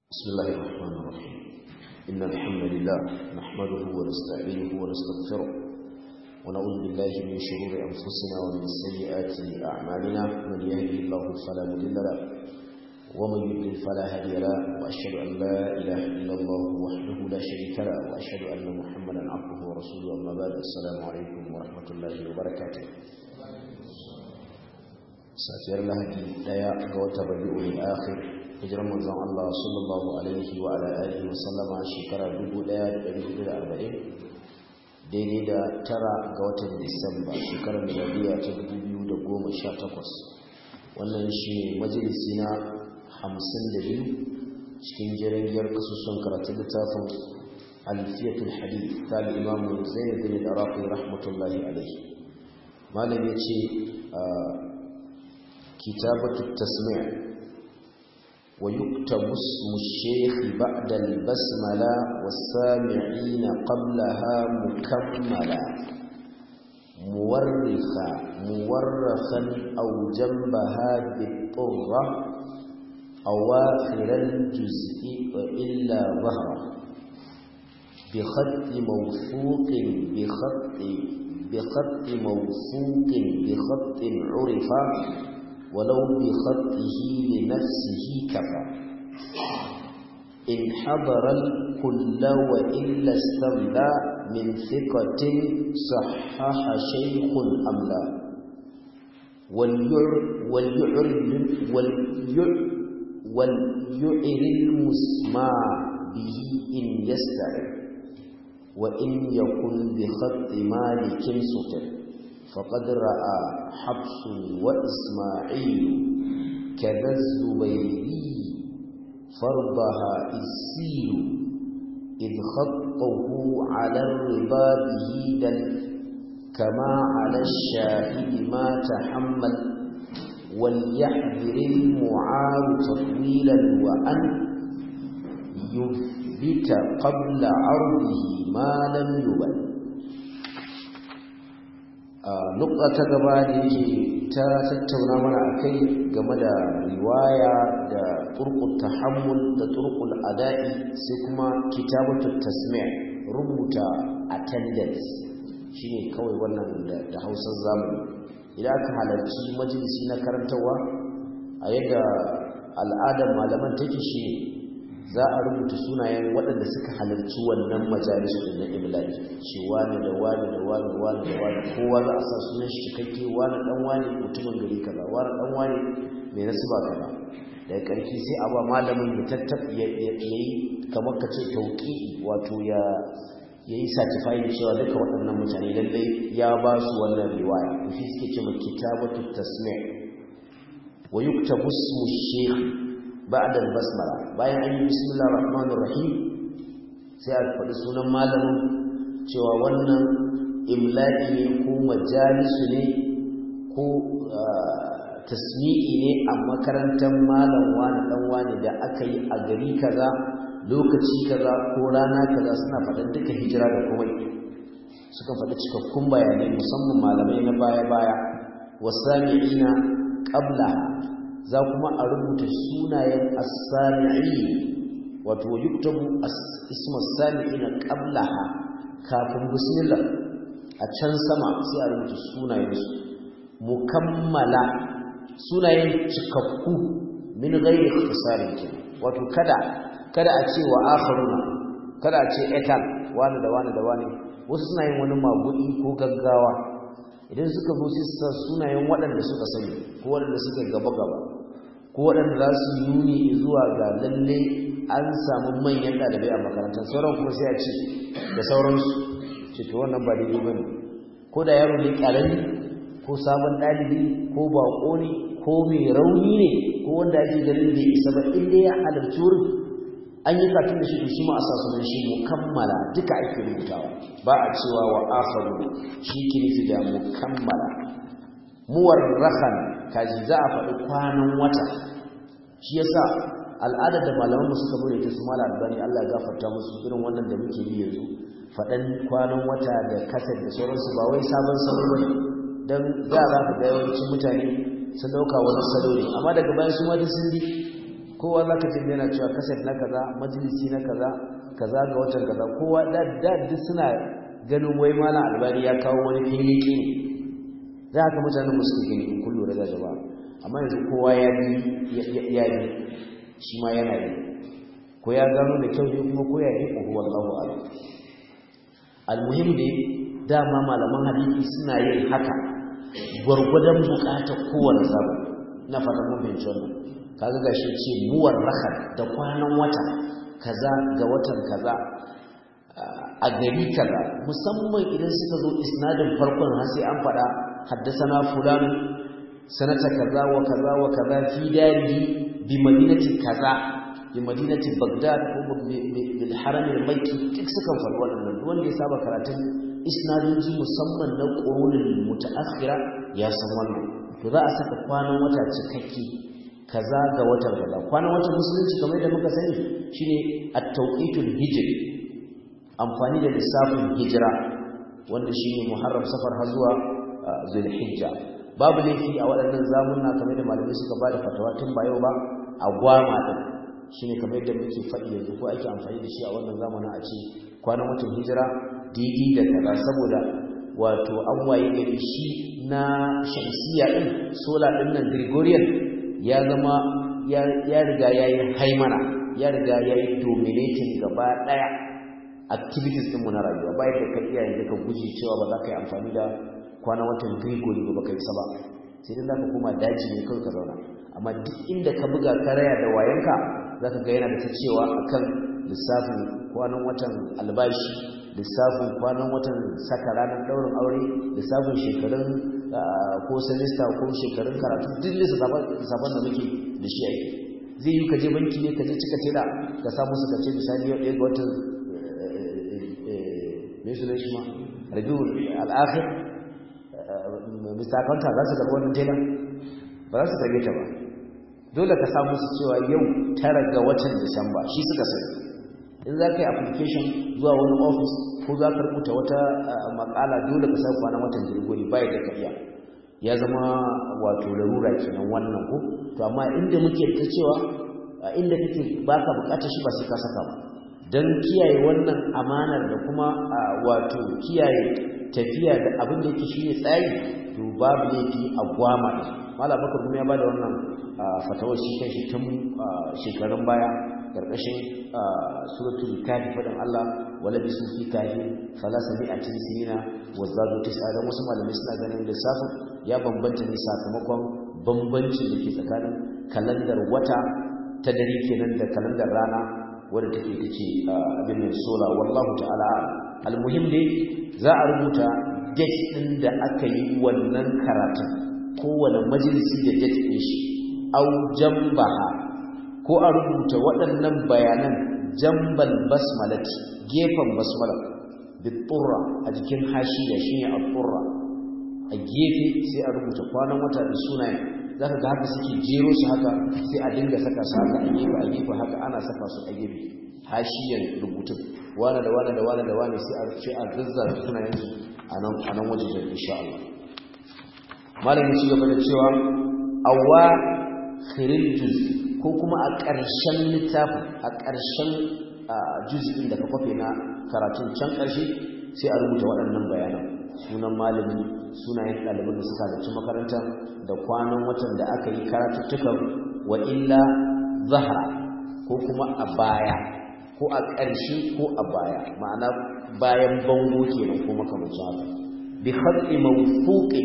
بسم الله الرحمن الرحيم إن الحمد لله نحمده ونستعينه ونستغفره ونعوذ بالله من شرور أنفسنا ومن سيئات أعمالنا من يهده الله فلا مضل له ومن يضلل فلا هادي له وأشهد أن لا إله إلا الله وحده لا شريك له وأشهد أن محمدا عبده ورسوله أما بعد السلام عليكم ورحمة الله وبركاته safiyar lahadi daya ga watan rabi'ul akhir hijirar manzon Allah sallallahu alaihi wa ala alihi wa sallama shekara 1440 daidai da tara ga watan Disamba shekarar miladiya ta 2018 wannan shi majalisi na 52 cikin jirgin kasusun karatun littafin alfiyatul hadith ta al-imam Zaid bin Araqi rahmatullahi alaihi malam yace كتابة التسميع ويكتب اسم الشيخ بعد البسملة والسامعين قبلها مكملا مورخا أو جنبها بالطرة أواخر الجزء وإلا ظهره بخط موثوق بخط عرفا ولو بخطه لنفسه كفى إن حضر الكل وإلا استملى من ثقة صحح شيخ أم لا وليعر المسمع به إن يستعر وإن يكن بخط مالك سطر فقد رأى حفص وإسماعيل كذا الزبيري فرضها السيل إذ خطه على الربا به دل كما على الشاهد ما تحمل وليحذر المعار تطويلا وأن يثبت قبل عرضه ما لم يبل nukta ta gaba da yake ta tattauna mana akai game da riwaya da turqut tahammul da turqul ada'i sai kuma kitabatut tasmi' rubuta attendance shine kawai wannan da Hausar zamani idan aka halarci majalisi na karantawa a yadda al'adar malaman take shine za a rubuta sunayen waɗanda suka halarci wannan majalisu na imla'i shi wani da wani da wani da wani da wani kowa za a sa sunan shi cikakke wani dan wani mutumin gari kaza wani dan wani mai nasiba kaza daga ƙarshe sai a ba malamin ya yayi kamar ka ce tauqi wato ya yayi certifying cewa duka waɗannan mutane lalle ya ba su wannan riwaya to shi suke cewa kitabatu tasmi' wa yuktabu ismu shaykh بعد البسمله bayan an yi bismillahir rahmanir rahim sai a faɗi sunan malamin cewa wannan imla'i ne ko majalisu ne ko tasmi'i ne a makarantar malam wani dan wani da aka yi a gari kaza lokaci kaza ko rana kaza suna faɗan duka hijira da komai suka faɗi cikakkun bayanai musamman malamai na baya wasami'ina qabla za kuma a rubuta sunayen as-sami'i wato yuktabu ismu as-sami'ina qablaha kafin bismillah a can sama sai a rubuta sunayen su mukammala sunayen cikakku min ghairi ikhtisarin wato kada a ce wa akharuna kada a ce etan wani da wani da wani wasu suna yin wani magudi ko gaggawa idan suka zo sai su sa sunayen waɗanda suka sani ko waɗanda suka gaba ko waɗanda za su yi nuni zuwa ga lalle an samu manyan ɗalibai a makarantar sauran kuma sai a ce da sauransu ce to wannan ba daidai ba ne ko da yaro ne ƙarami ko sabon ɗalibi ko baƙo ne ko mai rauni ne ko wanda ake ganin bai isa ba inda ya halarci wurin an yi kafin da shi to shi ma a sa sunan shi mukammala duka ake rubutawa ba a cewa wa akharu shi ke nufi da mukammala muwarrakhan kaji za a faɗi kwanan wata shi yasa al'adar da malaman suka bude ta su mala albani Allah ya gafarta musu irin wannan da muke yi yanzu faɗan kwanan wata da kasar da sauransu ba wai sabon salo bane dan za ka ga yawancin mutane sun dauka wani salo ne amma daga bayan su ma sun bi kowa zaka ji yana cewa kaset na kaza majalisi na kaza kaza ga watan kaza kowa da duk suna ganin wai malam albani ya kawo wani filiki ne za ka mutanen musu gani in kullu da jama'a amma yanzu kowa ya yi shi ma yana yi ko ya gano da kyau ne kuma ko ya yi ko wallahu a'lam almuhim ne dama malaman hadisi suna yin haka gwargwadon bukatar kowane sabo na fata mun fahimci wannan kaga gashi ce muwar rakhar da kwanan wata kaza ga watan kaza a gari kaza musamman idan suka zo isnadin farkon har sai an fada haddasana fulan sanata kaza wa kaza wa kaza fi dari bi madinati kaza bi madinati bagdad ko bil haram al makki duk suka faɗi wannan wanda ya saba karatun isnadoji musamman na qurunul mutaakhira ya san wannan to za a saka kwanan wata cikakke kaza ga watan kaza kwanan watan musulunci kamar da muka sani shine at-tawqitul hijri amfani da lissafin hijira wanda shine muharram safar har zuwa zulhijja babu laifi a waɗannan zamunna kamar da malamai suka ba da fatawa tun ba yau ba a gwama din shine kamar da muke faɗi yanzu ko ake amfani da shi a wannan zamanin a ce kwanan watan hijira didi da kaza saboda wato an waye gari shi na shamsiya din solar din nan Gregorian ya zama ya riga yayi haimana ya riga yayi dominating gaba daya activities din mu na rayuwa bai da ka iya yanzu ka guji cewa ba za ka yi amfani da kwana watan Gregory ba kai saba sai dan zaka koma daji ne kai ka zauna amma duk inda ka buga karaya da wayanka zaka ga yana da ta cewa akan lissafin kwanan watan albashi lissafin kwanan watan saka ranar daurin aure lissafin shekarun ko semester ko shekarun karatu duk lissafin da muke da shi ake zai yi ka je banki ne ka je cika tela ka samu suka ce misali yau ɗaya ga watan mai suna shi ma rabiul al'akhir mistakanta za su karɓi wannan tela ba za su karɓe ta ba dole ka samu su cewa yau 9 ga watan disamba shi suka sani in za ka yi application zuwa wani office ko za ka rubuta wata makala dole ka sa kwanan watan jirgoni bai da kariya ya zama wato larura kenan wannan ko to amma inda muke ta cewa inda kake baka bukatar shi ba sai ka saka ba dan kiyaye wannan amanar da kuma wato kiyaye tafiya da abin da yake shine tsari to babu laifi a gwama Malam Bakar kuma ya bada wannan fatawar shi kai shi tun shekarun baya karkashin suratul kafi fadan Allah wala bisu fi kafi 300 sinina wazadu tis'a dan wasu malamai suna ganin lissafin ya bambanta ne sakamakon bambancin da ke tsakanin kalandar wata ta dare kenan da kalandar rana wadda take abin nan sola wallahu ta'ala almuhim dai za a rubuta date din da aka yi wannan karatun kowane majalisi da date din shi au jambaha ko a rubuta waɗannan bayanan jambal basmalati gefen basmala biturra a jikin hashiya shine al-turra a gefe sai a rubuta kwanan wata da sunayen zaka ga haka suke jero su haka sai a dinga saka su haka a gefe haka ana saka su a gefe hashiyan rubutun wani da wani da wani da wani sai a zazzara sunayen su a nan wajen insha Allah malamin ci gaba da cewa awwa khiril juz ko kuma a ƙarshen littafin a ƙarshen juz'in da ka kwafe na karatun can ƙarshe sai a rubuta waɗannan bayanan sunan malami sunayen ɗaliban da suka halarci makarantar da kwanan watan da aka yi karatuttukan wa illa zahara ko kuma a baya ko a ƙarshe ko a baya ma'ana bayan bango kenan ko makamancin haka bi khatti mawfuqi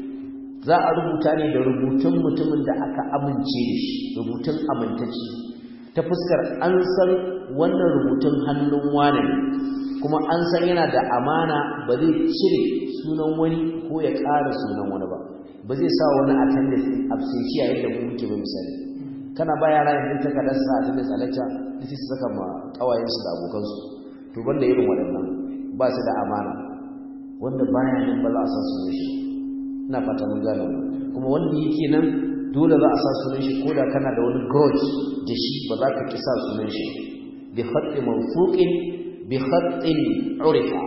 za a rubuta ne da rubutun mutumin da aka amince da shi rubutun amintacce ta fuskar an san wannan rubutun hannun wani kuma an san yana da amana ba zai cire sunan wani ko ya ƙara sunan wani ba zai sa wani attendance absence a yadda mu muke ba misali kana ba yara yanzu takardar sa attendance a lecture sai su saka ma kawayensu da abokansu to banda irin waɗannan ba su da amana wanda baya nan ba za a san sunan shi ina fata mun gane kuma wanda yake nan dole za a sa sunan shi koda kana da wani grudge da shi ba za ka kisa sunan shi bi khatti mawfuqin bi khattin urifa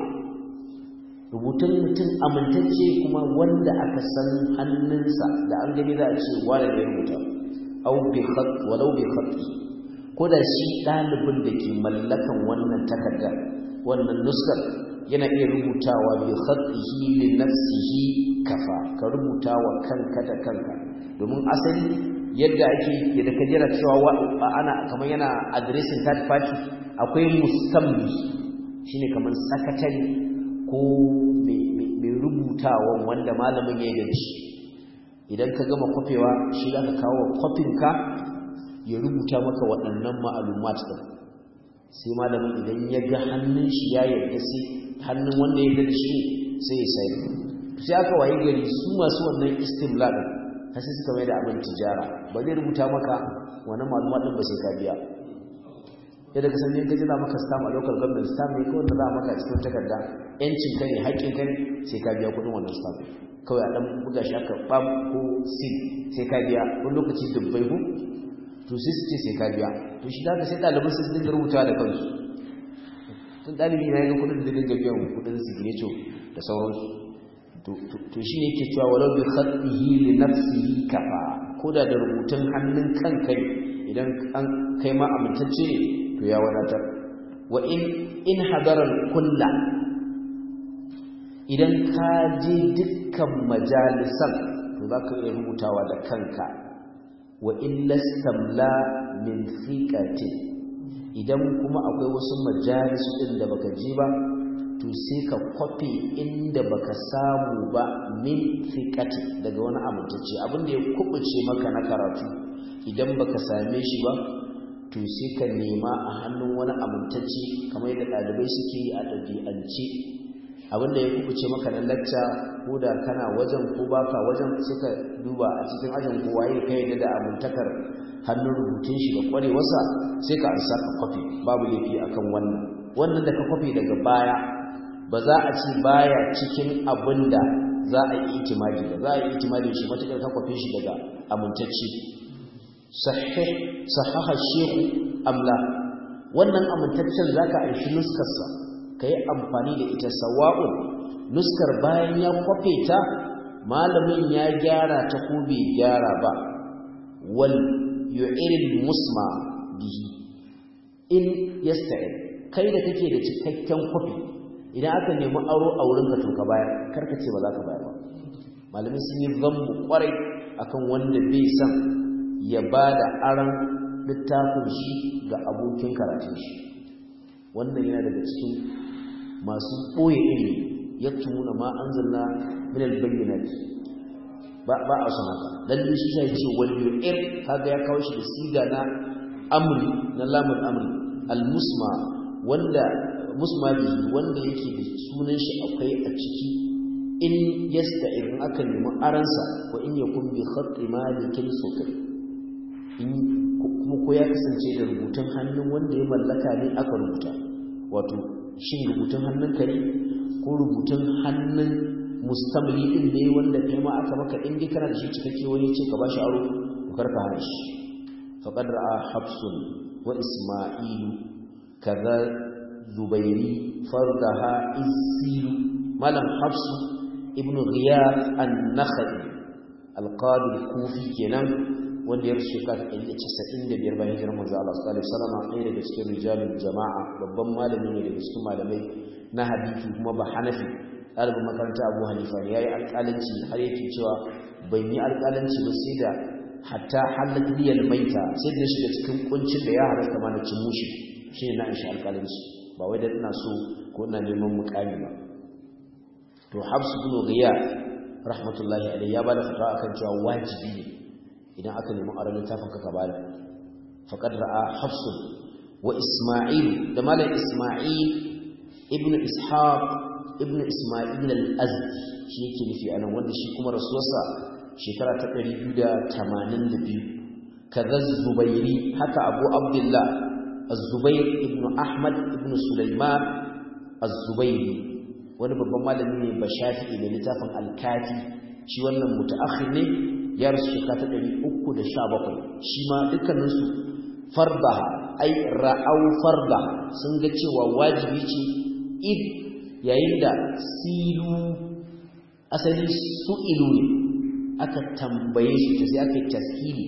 rubutun mutum amintacce kuma wanda aka san hannunsa da an gani za a ce wani da rubuta aw bi khat walau bi khatti ko da shi dalibin da ke mallakan wannan takarda wannan nuskar yana iya rubutawa bi khatihi li nafsihi kafa ka rubutawa kanka da kanka domin asali yadda ka jira cewa ana kamar yana addressing third party akwai mustamli shine kamar sakatare ko mai rubutawan wanda malamin ya yi shi idan ka gama kwafewa shi za ka kawo kwafinka ya rubuta maka waɗannan ma'alumat ɗin sai malamin idan ya ga hannun shi ya yarda sai hannun wanda ya yarda da shi sai ya sai sai aka wayi gari su masu wannan istimla ɗin kasi suka mai da abin tijara ba zai rubuta maka wannan ma'alumat ɗin ba sai ka biya yadda ka sanya ka jira maka stamp a local government stamp ne kawai da za a maka cikin takarda yancin ka ne haƙƙin ka ne sai ka biya kuɗin wannan stamp kawai a ɗan buga shi aka ɓam ko sin sai ka biya wani lokaci dubbai ko to sai su ce sai ka biya to shi da ka sai ɗaliban su dinga rubutawa da kansu tun ɗalibi na yaga kuɗin da dinga biyan kuɗin signature da sauransu to shi ne yake cewa walau bi khatihi li nafsihi kafa ko da rubutun hannun kanka ne idan an kai ma amintacce ne to ya wadatar wa in hadara kulla idan ka je dukkan majalisan to za ka iya rubutawa da kanka wa in lastamla min thiqati idan kuma akwai wasu majalis din da baka je ba to sai ka kwafi inda baka samu ba min thiqati daga wani amintacce abinda ya kubuce maka na karatu idan baka same shi ba to sai ka nema a hannun wani amintacce kamar yadda ɗalibai suke yi a ɗabi'ance abinda ya kubuce maka na lacca ko da kana wajen ko baka wajen suka duba a cikin ajin kowa ya kai da amintakar hannun rubutun shi da kwarewarsa sai ka ansa ka kwafi babu laifi akan wannan da ka kwafi daga baya ba za a ci baya cikin abinda za a yi itimadi ba za a yi itimadi shi matakar ka kwafe shi daga amintacce sahaha shehu amla wannan amintaccen zaka aishi nuskarsa kai amfani da ita sawa'un nuskar bayan ya kwafe ta malamin ya gyara ta ko bai gyara ba wal yu'il musma bihi in yasta'in kai da kake da cikakken kwafi idan aka nemi aro a wurin ka to ka bayar karka ce ba za ka bayar ba malamin sun yi zambu kwarai akan wanda bai san ya ba da aron littafin shi ga abokin karatun shi wannan yana daga cikin masu ɓoye ilimi ya tuna ma an zanna minal bayyanat ba a son haka lalle shi sai ce wal yu'ir kaga ya kawo shi da siga na amri na lamul amri al musma wanda musma bihi wanda yake da sunan shi akwai a ciki in yasta'ir aka nemi aransa wa in yakun bi khatti malikin sukri kuma ko ya kasance da rubutun hannun wanda ya mallaka ne aka rubuta wato shin rubutun hannun kare ko rubutun hannun mustamli din ne wanda kai ma aka maka in dai kana da shi cikakke wani ce ka bashi aro to karka hana shi faqad ra'a hafsun wa isma'ilu kaza zubairi fardaha isilu malam hafsu ibnu ghiyar an-nakhai al-qadi al-kufi kenan wanda ya rushe ka 195 bayan hijirar manzo Allah sallallahu alaihi wasallam ɗaya daga cikin rijalul jama'a babban malami ne daga cikin malamai na hadisi kuma ba Hanafi ɗalibin makaranta Abu Hanifa ne yayi alƙalanci har yake cewa ban yi alƙalanci ba sai da hatta halat liyal maita sai da shiga cikin kuncin da ya halarta mana cin mushi shine na insha alƙalanci ba wai da ina so ko ina neman muƙami ba to Hafs ibn Ghiyar rahmatullahi alaihi ya bada fatawa akan cewa wajibi ne idan aka nemi aron littafin ka bada faqad ra'a Hafs wa Isma'il da malam Isma'il ibn Ishaq ibn Isma'il al-Azdi shi yake nufi anan wanda shi kuma rasuwarsa shekara ta 282 kaza Zubairi haka Abu Abdullah Az-Zubair ibn Ahmad ibn Sulaiman Az-Zubairi wani babban malami ne ba Shafi'i da littafin Al-Kafi shi wannan mutaakhir ne ya rasu shekara ta 317 shi ma dukkaninsu fardaha ai ra'au fardaha sun ga cewa wajibi ce id yayin da silu asali su'ilu ne aka tambaye shi sai aka yi taskili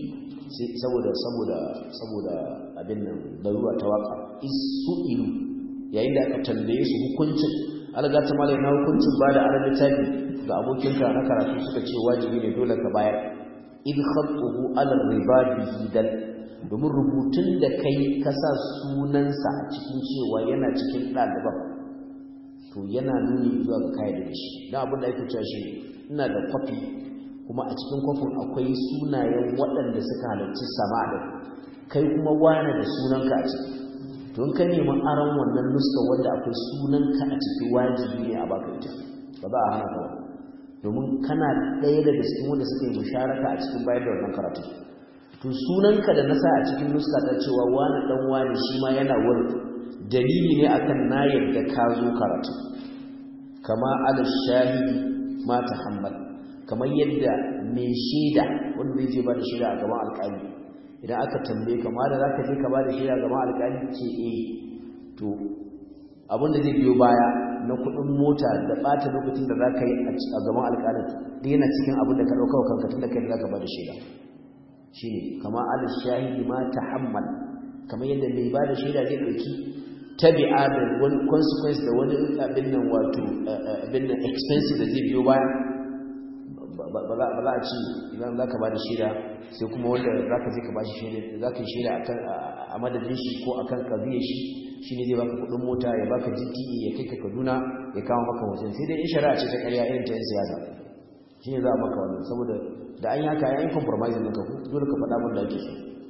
saboda abin nan daruwa ta waka isu'ilu yayin da aka tambaye su hukuncin alga ta malai na hukuncin ba da arabi tafi ga abokinka na karatu suka ce wajibi ne dole ka bayar in khattuhu ala riba bihi dal domin rubutun da kai ka sa sunansa a cikin cewa yana cikin ɗaliban to yana nuni zuwa ga kayan da shi dan abin da ake cewa shi ina da kwafi kuma a cikin kwafin akwai sunayen waɗanda suka halarci sama da kai kuma wane da sunanka a ciki don ka nemi aron wannan nuska wanda akwai sunanka a ciki wajibi ne a baka ita ba za a hana ka domin kana ɗaya daga cikin wanda suka yi musharaka a cikin bayar da wannan karatu to sunanka da nasa a cikin nuska ta cewa wani dan wani shi ma yana wurin dalili ne akan na yadda ka zo karatu kama ala shahidi ma tahammal kamar yadda mai shaida wanda zai je ba da shaida a gaban alƙali idan aka tambaye ka ma da zaka je ka ba da shaida a gaban alƙali ce to abin da zai biyo baya na kuɗin mota da ɓata lokacin da zaka yi a gaban alƙalin duk yana cikin abin da ka ɗauka wa kanka tunda kai da zaka ba da shaida shine kama ala shahidi ma tahammal kamar yadda mai ba da shaida zai ɗauki tabi'a da wani consequence da wani abin nan wato abin nan expense da zai biyo baya ba za a ci idan za ka ba da shaida sai kuma wanda za ka je ka ba shi shaida za ka yi shaida a madadin shi ko akan kabiyar shi ne zai baka kudin mota ya baka GTE ya kai ka Kaduna ya kawo maka wajen sai dai in shari'a ce ta ƙarya irin ta yan siyasa shi ne za a maka wannan saboda da an yi haka ya yi compromise ɗinka ku dole ka faɗa wanda ake so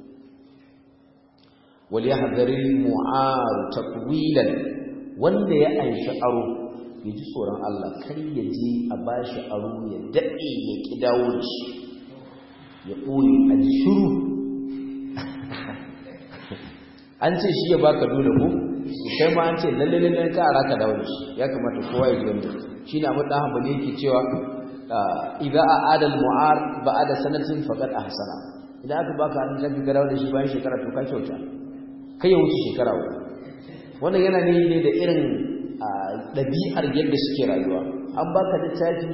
wal yahdharil mu'ar taqwilan wanda ya aishi aro ya ji tsoron Allah kar ya je a bashi aro ya daɗe ya ƙi dawo da shi ya ɓoye a ji shuru an ce shi ya baka dole ko kai ma an ce lalle ka ara ka dawo da shi ya kamata kowa ya ji wanda shi na mutan hanbali yake cewa idza a'ada al-mu'ar ba'da sanatin faqad ahsana idan aka baka an tafi ka dawo da shi bayan shekara to ka kyauta kai ya wuce shekara wannan yana ne da irin ɗabi'ar yadda suke rayuwa an baka littafi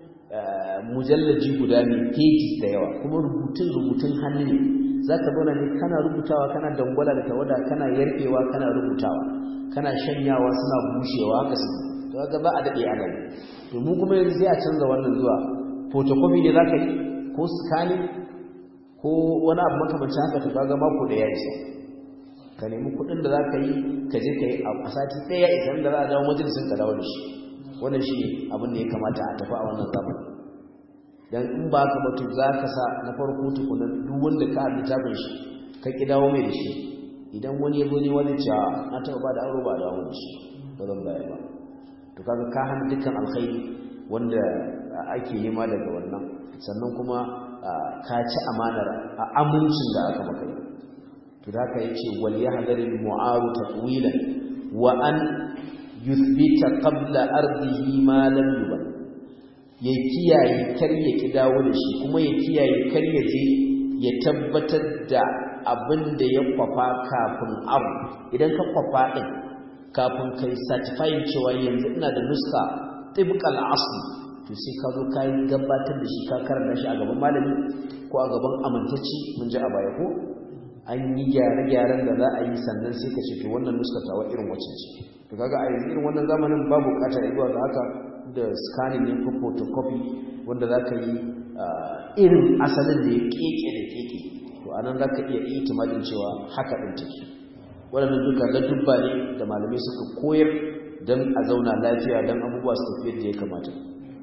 mujallaji guda ne pages da yawa kuma rubutun hannu ne za ka zauna ne kana rubutawa kana dangwala da tawada kana yarfewa kana rubutawa kana shanyawa suna bushewa haka su ga ba a daɗe ana yi domin kuma yanzu sai a canza wannan zuwa photocopy ne za ka yi ko scanning ko wani abu makamancin haka to kaga mako da ya isa ka nemi kuɗin da za ka yi ka je ka yi a sati ɗaya idan da za a dawo majalisun ka dawo da shi wannan shi abin da ya kamata a tafi a wannan zamanin dan in ba ka batu za ka sa na farko tukunan duk wanda ka haɗu tabin shi ka ƙi dawo mai da shi idan wani ya zo ne wani cewa na taɓa ba da aro ba dawo da shi ba zan bayar ba to kaga ka hana dukkan alkhairi wanda ake yi ma daga wannan sannan kuma ka ci amanar a amincin da aka maka yi to da haka yace wal yahdharil mu'aru taqwilan wa an yuthbita qabla ardihi ma lam yuban ya kiyaye kar ya ki dawo da shi kuma ya kiyaye kar ya je ya tabbatar da abin da ya kwafa kafin abu idan ka kwafa din kafin kai certifying cewa yanzu ina da nuska tibqal asl to sai ka zo kai gabatar da shi ka karanta shi a gaban malami ko a gaban amintacci mun ji a baya ko an yi gyare-gyaren da za a yi sannan sai ka ce to wannan nuska tawa irin wacce ce to kaga a yanzu irin wannan zamanin babu bukatar zuwa ga haka da scanning ne ko photocopy wanda za ka yi irin asalin da ya keke da keke to anan za ka iya itimadin cewa haka ɗin take waɗannan duka ladubba ne da malamai suka koyar don a zauna lafiya don abubuwa su tafi yadda ya kamata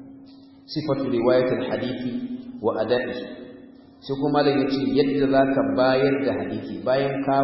sifatu riwayatul hadithi wa ada'i sai kuma malam yace yadda zaka bayar da hadisi bayan ka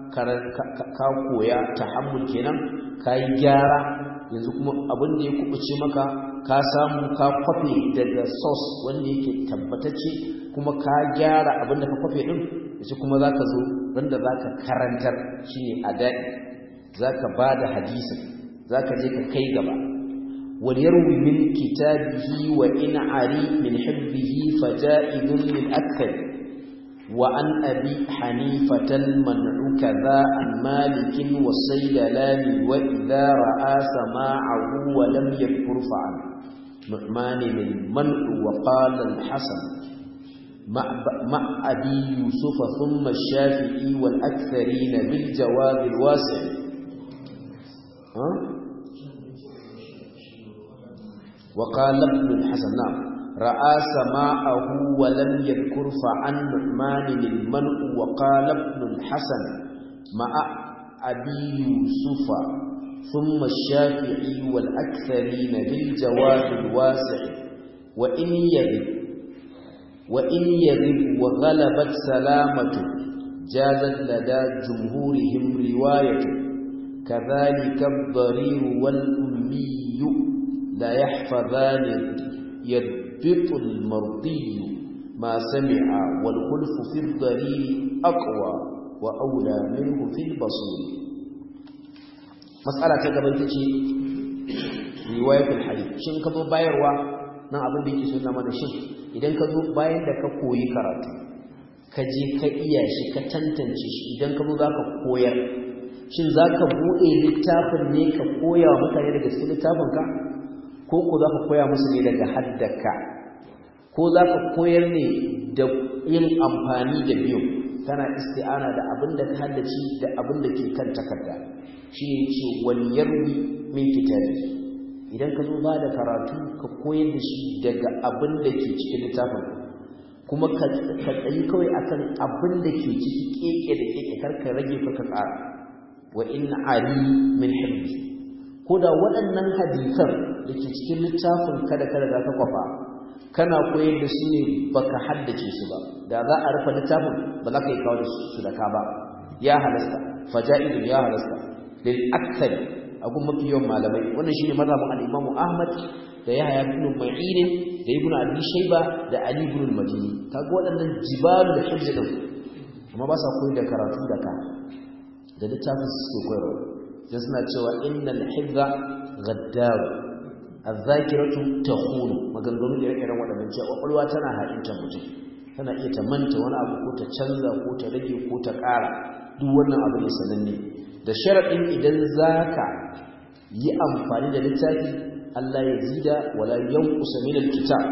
koya tahammul kenan kai gyara yanzu kuma abin da ya kubuce maka ka samu ka kwafe daga source wanda yake tabbatacce kuma ka gyara abin da ka kwafe din sai kuma zaka zo wanda zaka karantar shine ada'i zaka bada hadisin zaka je ka kai gaba wal yarwi min kitabihi wa in ari min hibbihi faja'idun lil akthar wa an abi hanifatan man'u kadha an malikin wa sayyalani wa idha ra'a sama'ahu wa lam yadhkur fa'al nu'man min man'u wa qala al hasan مع أبي يوسف ثم الشافعي والأكثرين بالجواب الواسع. وقال ابن الحسن نعم رأى سماعه ولم يذكر فعن نعمان المنع. وقال ابن الحسن مع أبي يوسف ثم الشافعي والأكثرين بالجواب الواسع. وإن يغب وغلبت سلامته جازت لدى جمهورهم رواية. كذلك الضرير والأمي لا يحفظان يضبط المرضي ما سمع. والخلف في الضرير أقوى وأولى منه في البصير. مسألة تقبلتك رواية الحديث شن كذو بايروا nan abin da yake sunna mana shin idan ka zo bayan da ka koyi karatu ka je ka iya shi ka tantance shi idan ka zo zaka koyar shin zaka bude littafin ne ka koya wa mutane daga cikin littafin ka ko zaka koya musu ne daga haddaka ko zaka koyar ne da yin amfani da biyu kana isti'ana da abin da ka haddace da abin da ke kan takarda shine ce wal yarwi min kitabi. Idan ka zo ba da karatu ka koyar da shi daga abin da ke cikin littafin kuma ka tsayi kawai akan abin da ke ciki keke da keke karka rage ka tsara. Wa in ali min hibbi ko da waɗannan hadisan da ke cikin littafin kada da ka kwafa kana koyar da su ne baka haddace su ba da za a rufe littafin ba za ka yi kawo da su da ka ba ya halasta faja'idun ya halasta lil akthari agun mafi yawan malamai wannan shine mazhabin al-Imam Ahmad da Yahya ibn Ma'in da Ibn Abi Shayba da Ali ibn al-Madini kaga waɗannan jibalu da hifz din amma ba sa koyi da karatu da ka da littafin su suke koyarwa sai suna cewa innal hifza ghaddar az-zakiratu takhunu maganganu da irin waɗannan cewa kwakwalwa tana haɗinta mutum tana iya ta manta wani abu ko ta canza ko ta rage ko ta ƙara duk wannan abu ne sananne da sharaɗin idan zaka yi amfani da littafi Allah ya zida wala yanqusa min al-kitab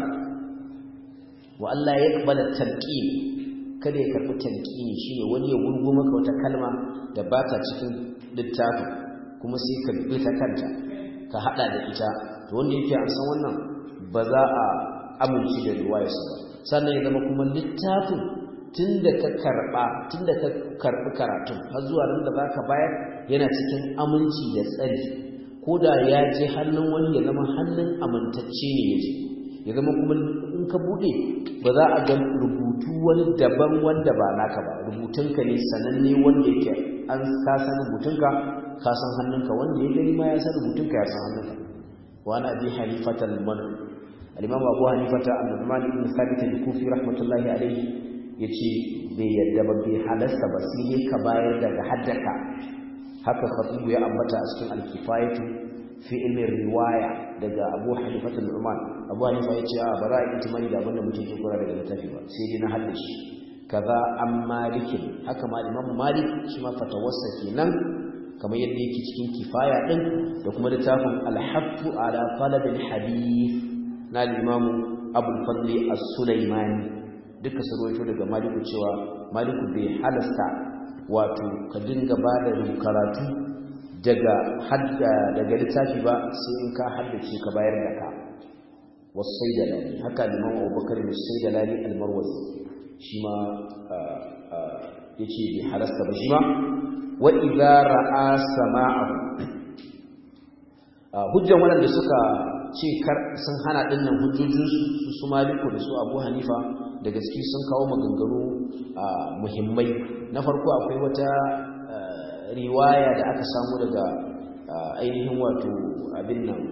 wa Allah ya yaqbala talqin kada ya karbi talqini shine wani ya gurgo maka wata kalma da ba ta cikin littafin kuma sai ka bi ta kanta ka hada da ita to wanda yake an san wannan ba za a amince da riwayarsa ba sannan ya zama kuma littafin tunda ka karbi karatun har zuwa ran da zaka bayar yana cikin aminci da tsari koda ya je hannun wani ya zama hannun amintacce ne yaje ya zama kuma in ka bude ba za a ga rubutu wani daban wanda ba naka ba rubutunka ne sananne wanda yake an ka san rubutunka ka san hannunka wanda ya gani ma ya san rubutunka ya san hannunka wa ana bi hanifatal man al-imam Abu Hanifata al-Nu'man ibn Thabit al-Kufi rahmatullahi alayhi yace bai yadda ba bai halasta ba sai ka bayar daga haddaka haka khatibu ya ambata a cikin al-kifayatu fi ilmi riwaya daga Abu Hanifa al-Nu'man Abu Hanifa yace a bara itimani da abinda mutum ke kora daga littafi ba sai dai na haddashi kaza an Malik haka ma Imam Malik shi ma fatawarsa kenan kamar yadda yake cikin kifaya din da kuma littafin al-haqqu ala talab al-hadith na al-Imam Abu al-Fadl as-Sulaimani duka sarwaito daga Maliku cewa Maliku bai halasta wato ka dinga ba da karatu daga littafi ba sai in ka haddace ka bayar da ka wasaidalani haka Imam Abubakar al-Saidalani al-Marwazi shi ma yace bai halasta ba shi ma wa idza ra'a sama'ahu hujjan wadanda suka ce sun hana dinnan hujjojin su Maliku da su Abu Hanifa da gaske sun kawo maganganu muhimmai na farko akwai wata riwaya da aka samu daga ainihin wato abin nan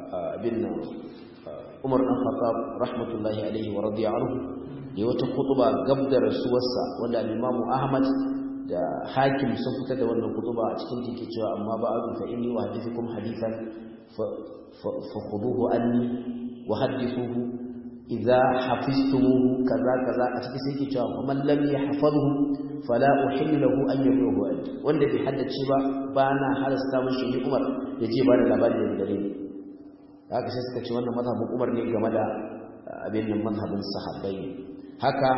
Umar dan Khattab rahmatullahi alaihi wa radiya anhu da wata khutba gab da rasuwarsa wanda Imam Ahmad da Hakim sun fitar da wannan khutba a cikin take cewa amma ba'du fa inni wa hadithukum hadithan fa khuduhu anni wa hadithuhu idza hafiztumuhu kaza kaza a cikin sai ke cewa man lam yahfazhu fala uhillu lahu an yamruhu anti wanda bai haddace ba na halasta mishi ni Umar yaje ba da labari da gare ni haka sai suka ce wannan mazhabin Umar ne game da abin nan mazhabin sahabbai haka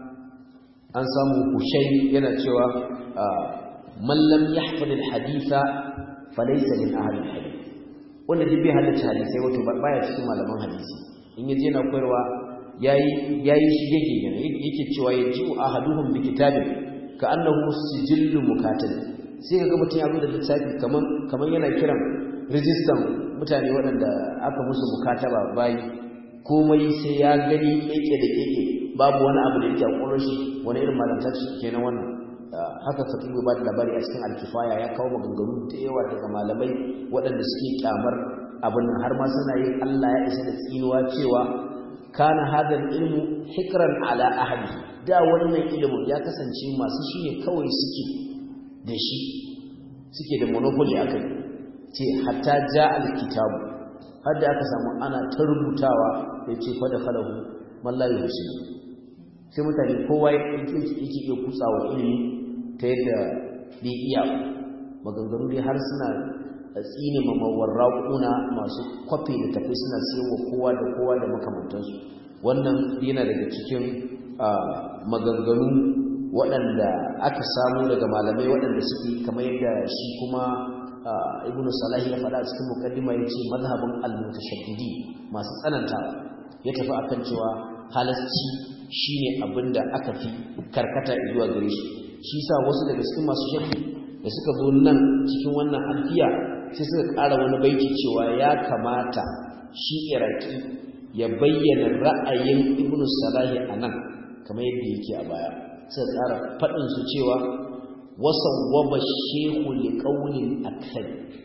an samu Hushaym yana cewa man lam yahfaz al-haditha falaysa min ahli al-hadith wanda duk bai haddace hadisi wato baya cikin malaman hadisi in yaje yana koyarwa yayi shi yake cewa yaji'u ahaduhum bi kitabin ka annahu sijillu mukatab sai ga mutum ya zo da littafi kaman yana kiran rijistan mutane waɗanda aka musu mukataba bayi komai sai ya gani keke da keke babu wani abu da yake a ƙwarar shi wani irin malamtaci kenan wannan haka fatihu ba da labari a cikin alkifaya ya kawo maganganu da yawa daga malamai waɗanda suke kyamar abin nan har ma suna yin Allah ya isa da tsinuwa cewa kana hadal ilmu hikran ala ahli da wannan ilimin ya kasance masu shi ne kawai suke da shi suke da monopoly akai ce hatta ja alkitabu har da aka samu ana ta rubutawa da ce fa da falahu wallahi husin sai mutane kowa yake iya kutsawa ilimi ta yadda bai iya maganganu dai har suna tsine mamawar raƙuna masu kwafe da tafi suna siyarwa kowa da kowa da makamantansu wannan yana daga cikin maganganu waɗanda aka samu daga malamai waɗanda suke kamar yadda shi kuma ibn salahi ya faɗa cikin muqaddima yace mazhabin al-mutashaddidi masu tsananta ya tafi akan cewa halasci shine abinda aka fi karkata zuwa gare shi shi yasa wasu daga cikin masu sharhi da suka zo nan cikin wannan alfiya sai suka ƙara wani baiti cewa ya kamata shi iraki ya bayyana ra'ayin ibn salahi anan kamar yadda yake a baya suka ƙara faɗin su cewa وصوب الشيخ لقول الأكثر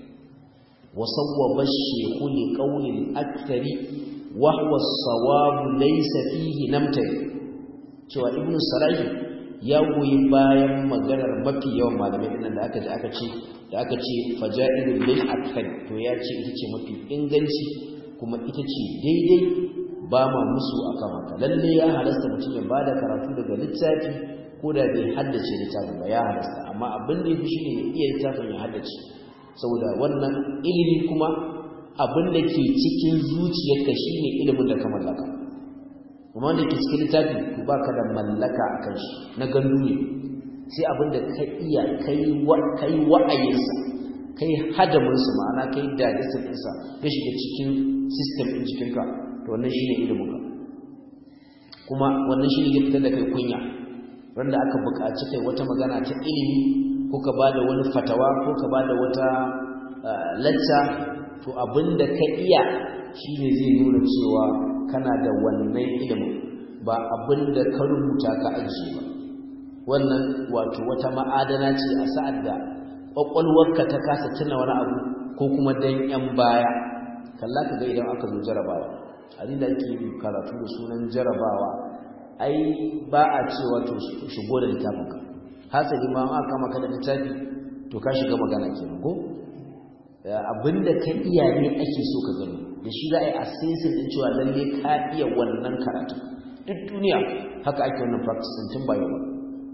وصوب الشيخ لقول الأكثر وهو الصواب ليس فيه نمتر cewa ibn sarai ya goyi bayan maganar mafi yawan malamai din da aka ce faja'ilul lil akthar to ya ce ita ce mafi inganci kuma ita ce daidai ba ma musu akan haka lalle ya halasta mutum ya bada karatu daga littafi ko da bai haddace littafin ba ya halasta amma abin da yafi shine ya iya littafin ya haddace saboda wannan ilimi kuma abin da ke cikin zuciyarka shine ilimin da ka mallaka kuma wanda ke cikin littafi to baka da mallaka akan shi na gandu ne sai abin da ka iya kai wa'ayinsa kai hadamin sa ma'ana kai digestion ɗinsa ya shiga cikin system ɗin jikinka to wannan shine ilimin ka kuma wannan shine ya fitar da kai kunya wanda aka buƙaci kai wata magana ta ilimi ko ka bada wani fatawa ko ka bada wata lacca to abinda ka iya shine zai nuna cewa kana da wannan ilimin ba abinda ka rubuta ka ajiye ba wannan wato wata ma'adana ce a sa'ad da kwakwalwarka ta kasa tuna wani abu ko kuma dan yan baya kalla ka ga idan aka zo jarabawa abin da ake karatu da sunan jarabawa ai ba a cewa to shigo da littafinka hasali ma aka maka da littafi to ka shiga magana kenan ko abinda ka iya ne ake so ka gani da shi za a yi assessing din cewa lalle ka iya wannan karatu duk duniya haka ake wannan practice din tun bayo ba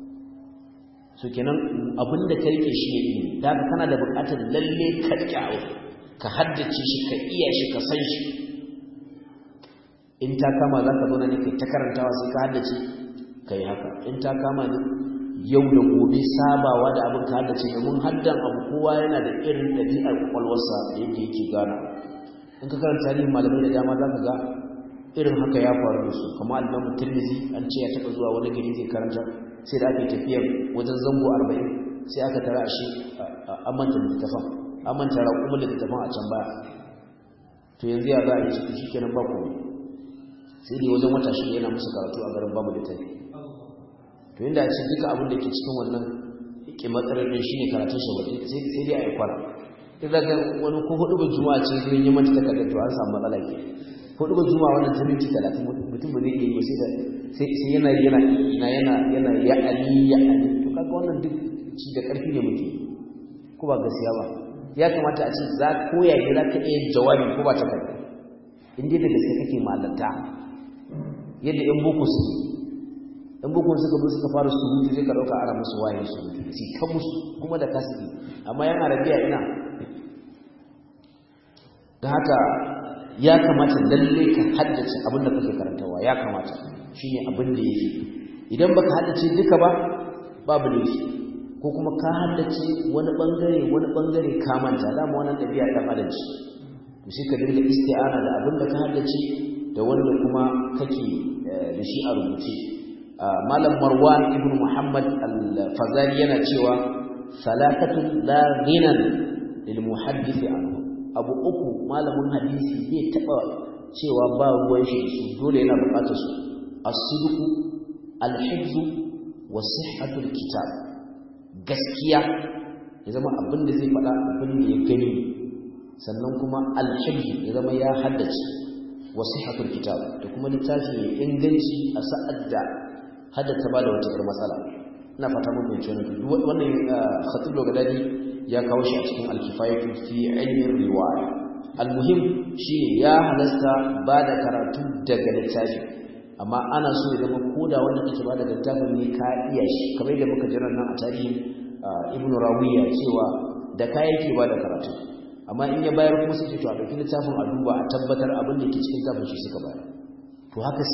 so kenan abinda ka rike shi ne da kana da buƙatar lalle ka kyawo ka haddace shi ka iya shi ka san shi in ta kama za ka zauna ne kai ta karantawa sai ka haddace ka yi haka in ta kama ne yau da gobe sabawa da abin ka haddace domin haddan abu kowa yana da irin ɗabi'ar kwakwalwarsa da yadda yake gana in ka karanta tarihin malamai da dama za ka ga irin haka ya faru da su kamar al-Imam Tirmidhi an ce ya taɓa zuwa wani gari zai karanta sai da aka yi tafiyar wajen zango 40 sai aka tara shi an manta littattafan an manta raƙumar littattafan a can baya to yanzu ya za a yi shi kenan ba komai sai dai wajen wata shi yana musu karatu a garin babu littafi to inda ce duka abin da ke cikin wannan kimatsarar din shine karatun shawaje sai dai a yi kwana in daga wani ko hudu ga juma'a ce zuwa yi manta takardar to an samu matsala ke hudu ga juma'a wannan ta minti 30 mutum ba zai iya yi sai yana ya ali to kaga wannan duk ci da karfi ne muke ko ba gaskiya ba ya kamata a ce za koya ne za ka iya jawabi ko ba ta kai in dai da gaske kake malanta yadda yan boko suka fara surutu sai ka dauka ara musu waye surutu sai ka musu kuma da kasiki amma yan arabiya ina da haka ya kamata lalle ka haddace abin da kake karantawa ya kamata shine abin da yake idan baka haddace duka ba babu laifi ko kuma ka haddace wani bangare ka manta dama wannan dabi'a dan adam ce to sai ka dinga isti'ana da abin da ka haddace da wanda kuma kake da shi a rubuce malam Marwan ibn Muhammad al-Fazari yana cewa salatatun la ghinan lil muhaddith anhu abu uku malamin hadisi bai taba cewa ba ruwan shi su dole yana bukatar su as-sidqu al-hifz wa sihhatul kitab gaskiya ya zama abin da zai faɗa abin da ya gani sannan kuma al-hifz ya zama ya haddace wa sihhatul kitab da kuma littafi mai inganci a sa'ad da haddace ba da wata irin matsala ina fata mun bayyana wannan khatib al-Baghdadi ya kawo shi a cikin al-kifayatu fi ilmi riwaya al-muhim shi ya halasta ba da karatu daga littafi amma ana so ya zama koda wanda kake ba da littafin ne ka iya shi kamar da muka jira nan a tarihin ibnu rawiya cewa da kai yake ba da karatu amma in ya bayar kuma sai ce to a dauki littafin a duba a tabbatar abin da ke cikin littafin shi suka bayar to haka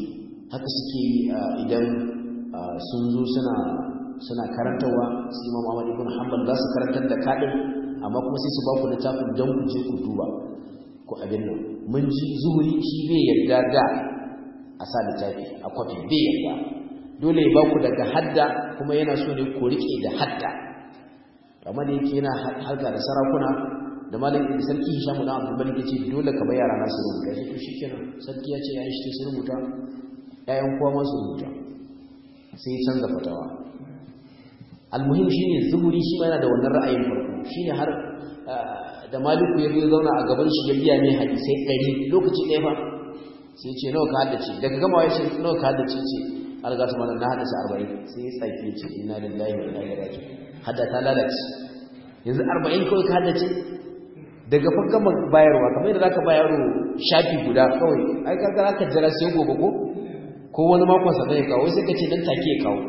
suke idan sun zo suna karantawa su Imam Ahmad ibn Hanbal za su karantar da kadin amma kuma sai su ba ku littafin don ku je ku duba ku abin nan mun ji zuhuri shi bai yarda da a sa littafi a kwafi bai yarda dole ya ba ku daga hadda kuma yana so ne ku rike da hadda amma da yake yana harka da sarakuna da malam da sarki Hisham da Abdul Malik yace dole ka bai yara nasu rubuta shi to shikenan sarki ya ce ya shi su rubuta ƴaƴan kowa ma su rubuta sai canza fatawa almuhim shine zuhuri shi ma yana da wannan ra'ayin farko shine har da Maliku ya zo zauna a gaban shi ya biya mai hadisi 100 lokaci ɗaya fa sai ya ce nawa ka haddace daga gama ya ce nawa ka haddace ce alga ta mana na haddace 40 sai ya tsaki ya ce inna lillahi wa inna ilaihi raji'un hadda ta lalace yanzu 40 kawai ka haddace daga fa gama bayarwa kamar yadda zaka bayaro shafi guda kawai ai kaga zaka jira sai gobe ko wani makon sa zai kawo sai ka ce dan take ya kawo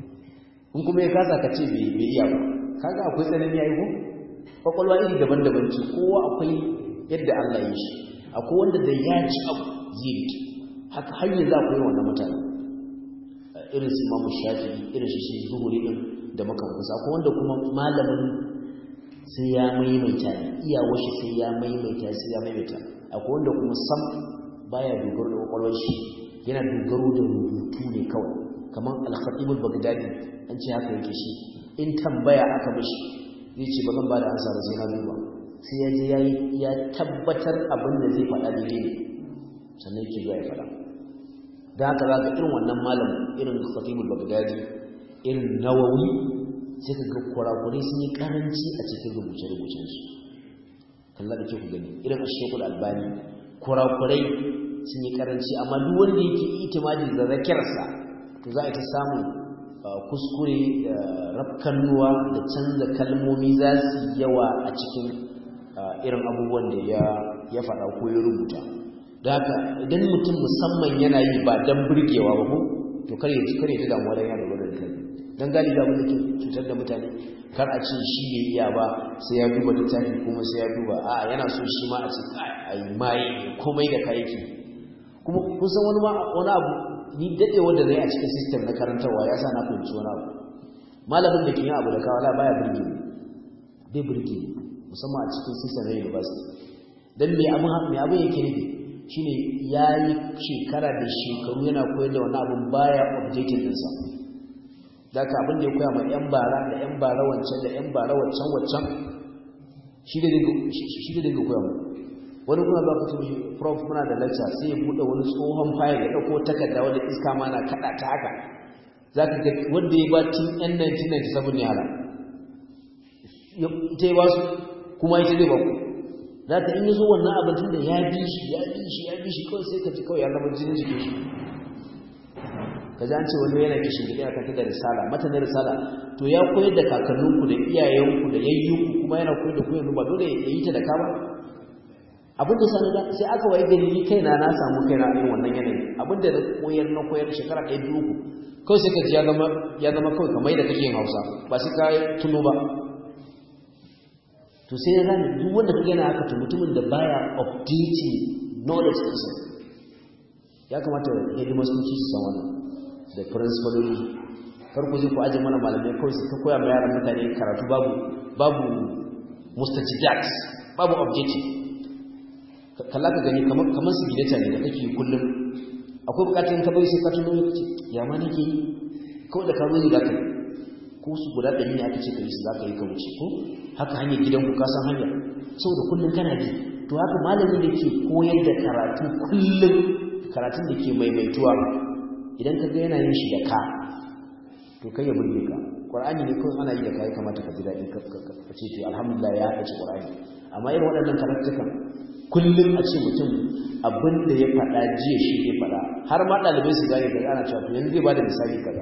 in kuma ya kasa ka ce bai iya ba kaga akwai tsanani yayi ko kwakwalwa iri daban-daban ce kowa akwai yadda Allah ya shi akwai wanda da ya ci abu zai haka har yanzu akwai wannan mutane irin su Imam Shafi'i irin shi Zuhuri din da makamantansa akwai wanda kuma malamin sai ya maimaita iyawar shi sai ya maimaita akwai wanda kuma sam baya dogaro da kwakwalwar shi yana dogaro da rubutu ne kawai kamar al-Khatib al-Baghdadi an ce haka yake shi in tambaya aka mishi zai ce ba zan ba da ansa ba sai na duba sai ya je ya tabbatar abin da zai faɗa daidai ne sannan yake zuwa ya faɗa da haka za ka irin wannan malam irin Khatib al-Baghdadi irin Nawawi sai ka ga kurakurai sun yi karanci a cikin rubuce-rubucen su kalla da ke ku gani irin Ash-Shaykh al-Albani kurakurai sun yi karanci amma duk wanda yake itimadi da zakirsa to za a ta samu kuskure da rafkannuwa da canza kalmomi za su yawa a cikin irin abubuwan da ya faɗa ko ya rubuta da haka idan mutum musamman yana yi ba don burgewa ba ko to kare ta damuwa don yana wadda kai don galiba abin da ke cutar da mutane kar a ce shi bai iya ba sai ya duba littafi kuma sai ya duba a yana so shi ma a ce a yi maye komai da kayaki kuma kun san wani abu ni dade wanda zai a cikin system na karantawa ya sa na fahimci wani abu malamin da ke yin abu da kawala baya burge bai burge musamman a cikin system na university dan me abu yake nufi shine yayi shekara da shekaru yana koyar da wani abun baya updating din sa daga abin da ya koya ma yan bara da yan bara wancan da yan bara wancan shi da dinga koya mu wani kuma ba ku ce prof muna da lecture sai ya bude wani tsohon file ya dauko takarda wanda iska ma na kada ta haka zaka ga wanda ya ba tun 1997 ne hala ita ba su kuma ita zai ba ku zaka in yazo wannan abin tun da ya bi shi kawai sai ka ji kawai ya zama jinin jikin shi kaji an ce wani yana kishin gida akan ta da risala mata na risala to ya koyar da kakanninku da iyayenku da yayyunku kuma yana koyar da ku yanzu ba dole ya yi ta da kama abin da sani da sai aka waye gari ni kaina na samu kaina irin wannan yanayi abin da na koyar shekara 1 2 3 kawai sai ka ji ya zama kawai kamar da kake yin Hausa ba sai ka tuno ba to sai ya gane duk wanda kake yana haka to mutumin da baya updating knowledge ɗinsa. Ya kamata hidimastoci su san wannan da principaloli. Kar ku je ku aje mana malamai kawai su ta koya ma yaran mutane karatu babu mustajidat, babu objective. Kalla ka gani kamar su gidata ne da kake kullum akwai bukatun ka bai sai ka tuno kace ya ma nake yi kawai da ka zo da kai ko su guda 100 ne aka ce kai su zaka yi ka wuce ko haka hanyar gidanku ka san hanya saboda kullum kana ji. To haka malami da ke koyar da karatu kullum karatun da ke maimaituwa idan ka ga yana yin shi da ka to kai ya burge ka. Qur'ani ne kawai ana yi da kai kamata ka ji dadi ka ce to alhamdulillah ya haɗa Qur'ani. Amma irin waɗannan karatukan kullum a ce mutum abin da ya faɗa jiya shi ne faɗa har ma ɗalibai su gane da ana cewa to yanzu zai bada misali kaza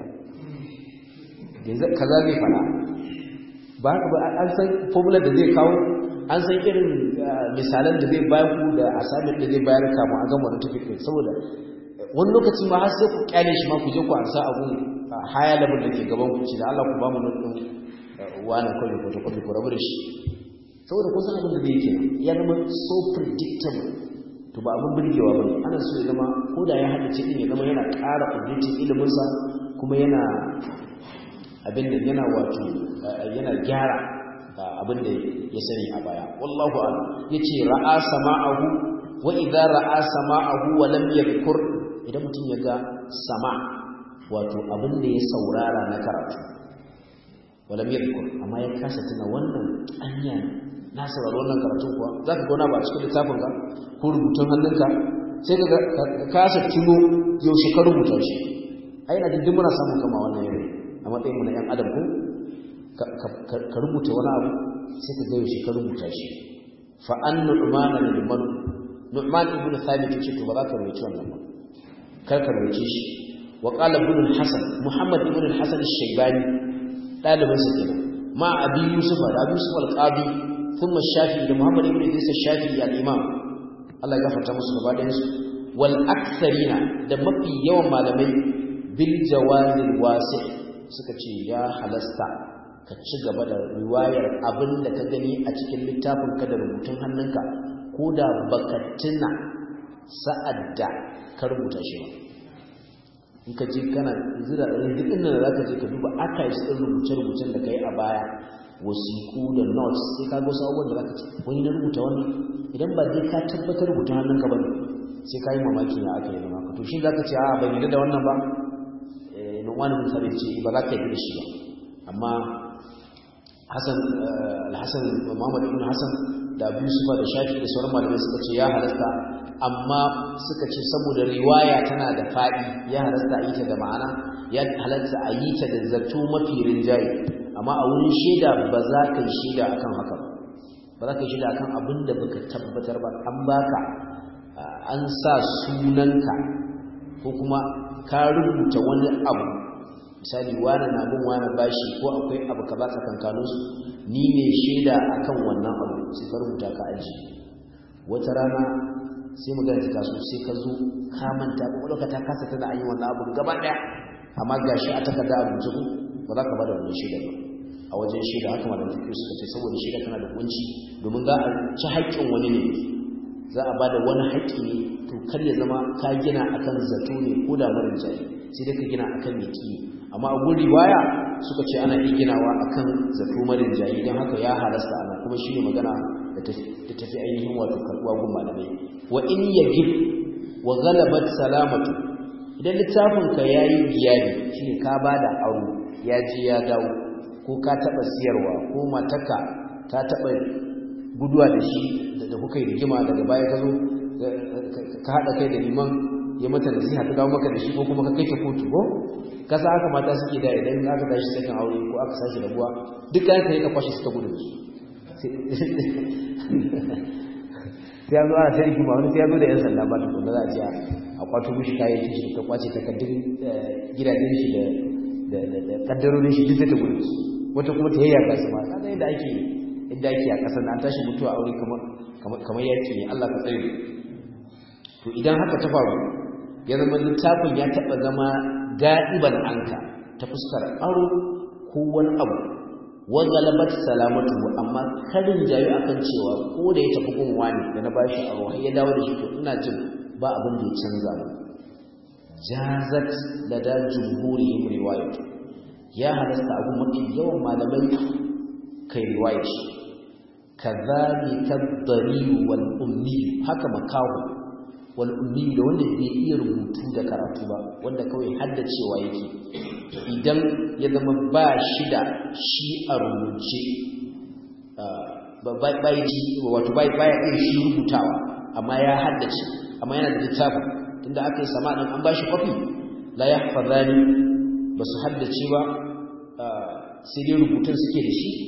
yanzu kaza zai faɗa ba haka ba an san formula da zai kawo an san irin misalan da zai bayar ku da assignment da zai bayar kafin a gama wani topic saboda wani lokaci ma har sai ku kyale shi ma ku je ku ansa abun haya level da ke gaban ku ce da Allah ku ba mu nan wani kawai ko rabu da shi saboda kun san abin da yake ya zama so predictable to ba abin burgewa bane. Ana so ya zama ko da ya hada cikin ya zama yana ƙara updating ilimin sa kuma yana abin da yana wato yana gyara abin da ya sani a baya. Wallahu a'lam. Yace ra'a sama'ahu wa idza ra'a sama'ahu wa lam yadhkur, idan mutum ya ga sama wato abin da ya saurara na karatu wa lam yadhkur amma ya kasa tuna wannan anya na saurari wannan karatun kuwa za ka gona ba cikin littafin ka ko rubutun hannunka sai ka kasa tuno yaushe ka rubuta shi. ai na dindin muna samun kama wannan yanayi a matsayin mu na yan adam ko ka rubuta wani abu sai ka ga yaushe ka rubuta shi. fa an nu'man ibn thabit yace to ba za ka rubuta wannan ba kar ka rubuce shi. wa qala ibn al-hasan muhammad ibn al-hasan al-shaybani dalibin sa kenan ma abi yusuf da abi yusuf al-qadi ثم الشافعي محمد ابن ادريس الشافعي الامام الله يغفرta musu gaba ɗayan su wal aktharina da mafi yawan malamai bil jawazil wasi' suka ce ya halasta ka ci gaba da riwayar abinda ka gani a cikin littafin ka da rubutun hannunka koda baka tuna sa'ad da ka rubuta shi ba. in ka je kana zira duk inda zaka je ka duba archives din rubuce-rubucen da kai a baya wasiku da notes sai ka ga wasu abubuwan da zaka ce wani na rubuta wannan idan ba dai ka tabbatar rubuta hannunka ba sai ka yi mamaki na aka yi zama ka to shi zaka ce a ban yi da wannan ba wani misali ce ba za ka yi da shi ba. amma al-Hasan Muhammad ibn Hassan da Abu Yusuf da Shafi da sauran malamai suka ce ya halasta amma suka ce saboda riwaya tana da fa'i ya halasta a yi ta da ma'ana ya halasta a yi ta da zato mafi rinjaye. amma a wurin shaida ba za ka yi shaida akan haka ba za ka yi shaida akan abin da baka tabbatar ba. an baka an sa sunanka ko kuma ka rubuta wani abu misali wani na bin wani bashi ko akwai abu ka ba tsakankaninsu ni ne shaida akan wannan abu sai ka rubuta ka aji. wata rana sai magana ta taso sai ka zo ka manta ko lokacin ka kasa tana ayi wannan abu gaba daya amma gashi a takarda a rubuce ba za ka bada wannan shaida ba. a wajen shaida haka malamin fiqh suka ce saboda shaida tana da kunci domin za a ci haƙƙin wani ne za a bada wani haƙƙi ne to kar ya zama ka gina akan zato ne ko da marin jayi sai dai ka gina akan yaqini. amma a gurin riwaya suka ce ana iya ginawa akan zato marin jayi don haka ya halasta ana kuma shine magana da tafi ainihin wato karbuwa gun malamai. wa in yajib wa ghalabat salamatu, idan littafin ka yayi biyani shine ka bada aro ya je ya dawo ko ka taba siyarwa ko mataka ta taba guduwa da shi da kuka yi rigima daga baya ka zo ka hada kai da liman ya mata nasiha ta dawo maka da shi ko kuma ka kai ta kotu ko kasa haka mata suke da idan aka tashi sakin aure ko aka sashi rabuwa duk kayan ka ka kwashi suka gudu su sai ya zo ana ta rigima wani sai ya zo da yan sanda ba tukun da za a ce a kwato mishi kayan shi ta kwace takardun gidajen shi da kaddarorin shi duk ta gudu wata kuma ta yayyaka su ma kaga yadda ake a kasar an tashi mutuwa aure kamar yaki ne Allah ka tsare. to idan haka ta faru ya zama littafin ya taba zama ga'iban anka ta fuskar aro ko wani abu wa galabat salamatu amma karin jayu akan cewa ko da ya tafi gunwa ne da na bashi aro har ya dawo da shi to ina jin ba abin da ya canza ba jazat lada jumhurihim riwayat ya halasta abu mafi yawan malamai kai riwayat kadhalika ad-dali wal ummi haka makawo wal ummi da wanda bai iya rubutu da karatu ba wanda kawai haddacewa yake idan ya zama ba shi da shi a rubuce bai ji wato bai iya shi rubutawa amma ya haddace amma yana da littafin tunda aka yi sama din an bashi kwafi la yahfazani basu haddace ba sai dai rubutun suke da shi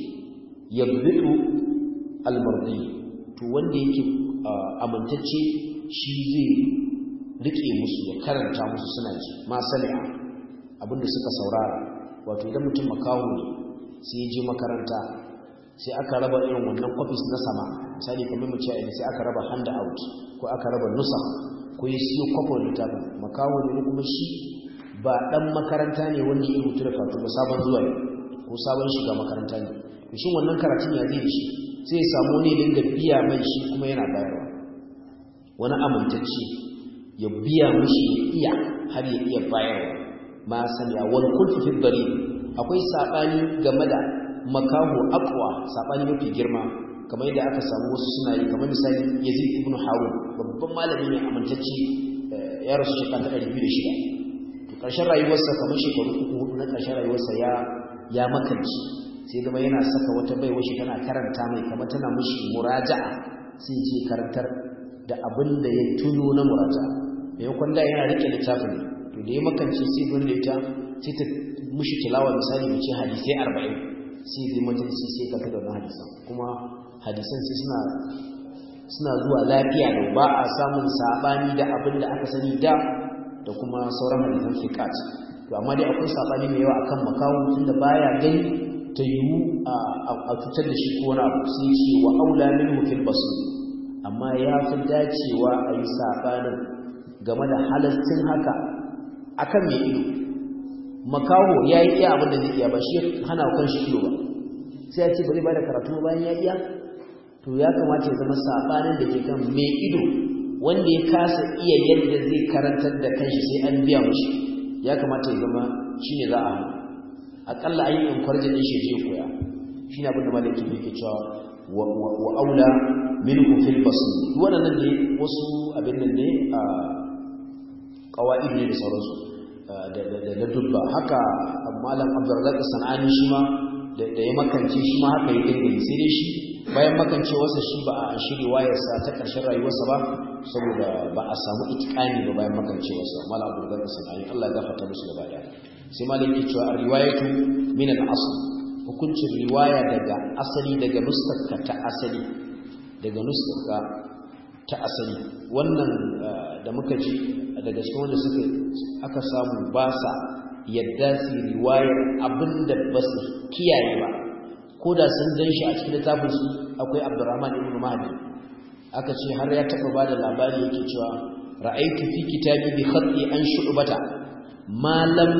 yabdu al-mardi to wanda yake amintacce shi zai rike musu ya karanta musu suna ji ma sami'a abinda suka saurara wato idan mutum makaho ne sai ya je makaranta sai aka raba irin wannan copies na sama misali kamar mu ce sai aka raba hand out ko aka raba nusa ko ya siyo kwafin littafin makaho ne kuma shi ba dan makaranta ne wanda ya rubuta da karatu ba sabon zuwa ne ko sabon shiga makaranta ne to shin wannan karatun ya zai shi sai ya samu ne dinga biya mai shi kuma yana bayarwa wani amintacce ya biya mishi iya har ya iya bayarwa ma sanya wal kulfu fi dalil akwai sabani game da makahu aqwa sabani mafi girma kamar yadda aka samu wasu suna yi kamar misali Yazid ibn Harun babban malami ne amintacce ya rasu shekara 206 to karshen rayuwarsa kamar shekaru 3 na karshen rayuwarsa ya makanci sai gaba yana saka wata baiwa shi tana karanta mai kamar tana mishi muraja'a sai je karantar da abin da ya tuno na muraja'a maimakon da yana rike littafin to da ya makance sai gurin da ita sai ta mishi tilawa misali mu ce hadisi 40 sai dai majalisi sai ka tada wannan hadisan kuma hadisan sai suna zuwa lafiya da ba a samun sabani da abin da aka sani da kuma sauran hadisan fiqat to amma dai akwai sabani mai yawa akan makawo tunda baya gani ta yiwu a cutar da shi ko wani abu sai ce wa aula minhu fil basir amma ya fi dacewa a yi sabanin game da halastin haka akan mai ido makaho ya yi iya abin da zai iya ba shi hana kan shi ido ba sai ya ce bari ba da karatu bayan ya iya to ya kamata ya zama sabanin da ke kan mai ido wanda ya kasa iya yadda zai karantar da kanshi sai an biya mushi ya kamata ya zama shine za a hana akalla ayi encourage din shi je koya shine abin da malaki yake cewa wa aula minhu fil basir wannan ne wasu abin nan ne a qawaid ne da sauransu da dubba haka malam Abdurrazzaq Sanani shi ma da ya makance shi ma haka yake dinga sai dai shi bayan makancewarsa shi ba a shiri wayarsa ta karshen rayuwarsa ba saboda ba a samu itqani ba bayan makancewarsa malam Abdurrazzaq Sanani Allah ya gafarta musu gaba daya sai malam yake cewa riwayatu min al-asl hukuncin riwaya daga asali daga nuskarka ta asali daga nuskarka ta asali wannan da muka ji daga cikin wanda aka samu ba sa yadda su riwayar abinda ba su kiyaye ba ko da sun gan shi a cikin littafin su akwai Abdurrahman ibn Mahdi aka ce har ya taba bada labari yake cewa ra'aytu fi kitabi bi khatti an shu'bata ma lam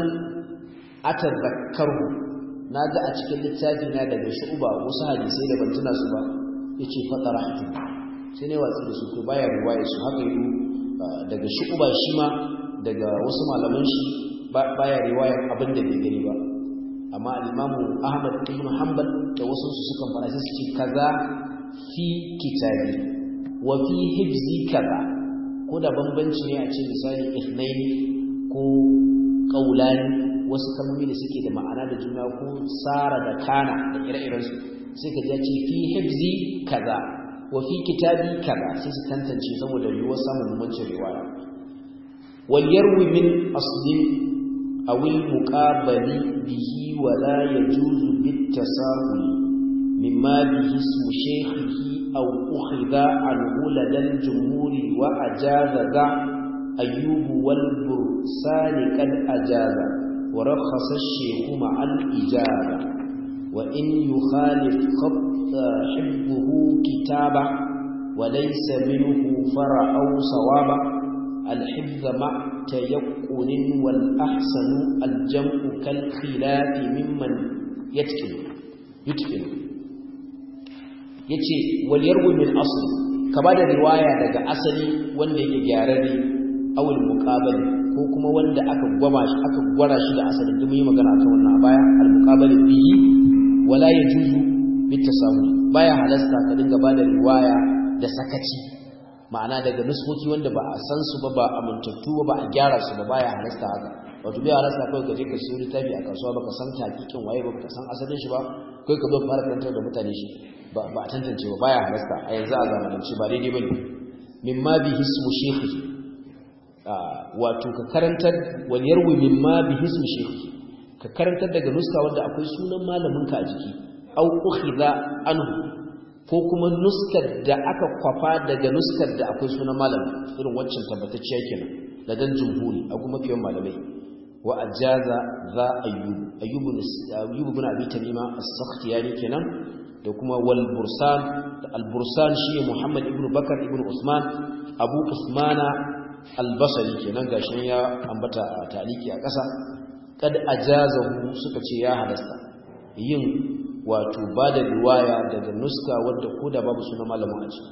atadhakkaru naga a cikin littafi na daga shu'ba wasu hadisi da ban tuna su ba yace fatarahtu sai ne watsi da su to baya riwaya su haka yi daga shu'ba shi ma daga wasu malaman shi baya riwaya abin da bai gani ba amma al-Imam Ahmad ibn Hanbal da wasu su suka fara sai su ce kaza fi kitabi wa fi hibzi kaza ko da bambanci ne a ce misali ithnaini ko qaulani wasu kalmomi da suke da ma'ana da juna ko sara da kana da ire-iren su sai ka ji fi hibzi kaza wa fi kitabi kaza sai su tantance saboda yiwuwar samun bambancin riwaya wal yarwi min aslin aw al muqabali bihi wa la yajuzu bit tasahul mimma bihi ismu shaykhihi aw ukhidha an uladal jumhuri wa ajaza za ayyub wal bursani kad ajaza wa rakhasa ash-shaykh ma'a al-ijaba wa in yukhalif حبه كتابة وليس منه فرع أو صوابا الحفظ مع تيقن والأحسن الجمع كالخلاف ممن يتكن yutqin yace wal yarwi min asl ka bada riwaya daga asali wanda yake gyararre awul muqabali ko kuma wanda aka gwara shi da asalin da muyi magana akan wannan a baya al muqabali bihi wala yajuzu bit tasawuf baya halasta ka dinga bada riwaya da sakaci ma'ana daga nuskoki wanda ba a san su ba amintattu ba a gyara su ba baya halasta haka wato bai halasta kai ka je ka siyo littafi a kasuwa baka san hakikin waye ba ka san asalin shi ba kai ka zo fara karantar da mutane shi ba a tantance ba baya halasta a yanzu a zamanance ba daidai bane mimma bi hismu shaykhi wato ka karantar wal yarwi mimma bi hismu shaykhi ka karantar daga nuska wanda akwai sunan malamin ka a jiki au ukhidha anhu ko kuma nuskar da aka kwafa daga nuskar da akwai sunan malamin irin waccan tabbatacciya kenan da dan jumhuri a kuma fiye malamai wa ajaza za ayyub ibn abi tamima as-sakhtiyani kenan da kuma wal bursan al bursan shi muhammad ibn bakar ibn usman abu usmana al-basri kenan gashin ya ambata a taliki a ƙasa kad ajazahu suka ce ya halasta yin wato ba da riwaya daga nuska wadda ko da babu sunan malamin a ciki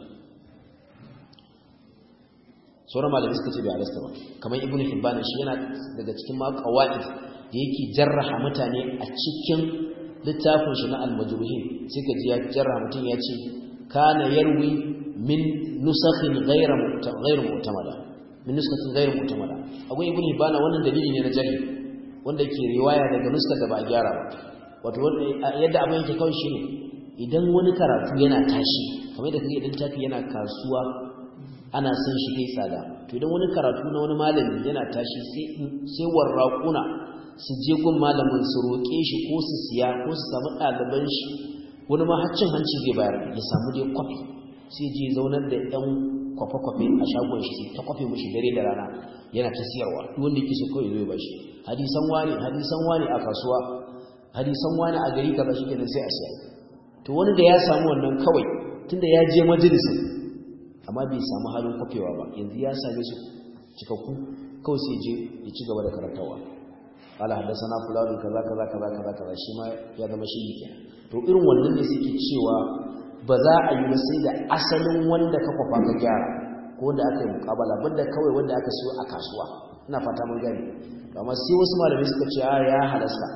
sauran malamai suka ce bai halasta ba kamar ibnu hibban shi yana daga cikin ma qawaid da yake jarraha mutane a cikin littafin shi na al-majruhin sai ka ji ya jarraha mutun ya ce kana yarwi min nusakhin ghayr mu'tamada min nuskhatin ghayr mu'tamada akwai ibnu hibban wannan dalili ne na jarhi wanda ke riwaya daga nuskar da ba a gyara ba wato yadda abin yake kawai shine idan wani karatu yana tashi kamar da kake idan tafi yana kasuwa ana son shi kai tsada to idan wani karatu na wani malami yana tashi sai warraquna su je gun malamin su roke shi ko su siya ko su samu ɗaliban shi wani ma haccin hanci zai bayar ya samu dai kwafi sai je zaunar da ɗan kwafe-kwafe a shagon shi ta kwafe mishi dare da rana yana ta siyarwa duk wanda yake so kawai zo ya bashi hadisan wani a kasuwa hadisan wani a gari kaza shikenan sai a siya to wani da ya samu wannan kawai tunda ya je majalisin amma bai samu halin kwafewa ba yanzu ya same su cikakku kawai sai je ya ci gaba da karantawa ala hadathana fulani kaza shi ma ya zama shi yake to irin wannan ne suke cewa ba za a yi ba sai da asalin wanda ka kwafa ka gyara ko wanda aka yi mukabala banda kawai wanda aka siyo a kasuwa ina fata mun gani amma sai wasu malamai suka ce ya halasta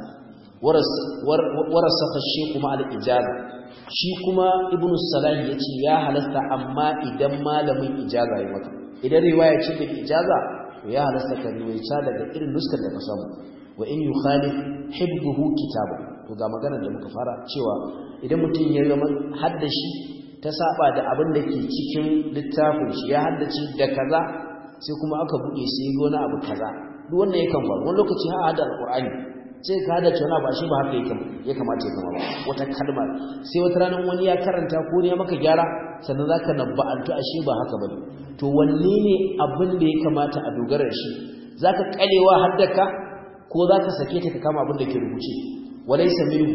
warasaka shi kuma al-ijaza shi kuma ibnu salah yace ya halasta amma idan malamin ijaza ya maka idan riwaya ce da ijaza to ya halasta ka riwaya daga irin nuskar da ka samu wa in yukhalif hibbuhu kitabu to ga maganar da muka fara cewa idan mutum ya zama haddashi ta saba da abin da ke cikin littafin shi ya haddace da kaza sai kuma aka buɗe sai ga wani abu kaza duk wannan yakan faru wani lokaci ha hada alqur'ani sai ka hada cewa ba shi ba haka ya kamata ya zama ba wata kalma sai wata ranar wani ya karanta ko ne ya maka gyara sannan zaka nabba'antu ashe ba haka bane to wanne ne abin da ya kamata a dogara da shi zaka kalewa haddaka ko zaka sake ta ka kama abin da ke rubuce walaysa minhu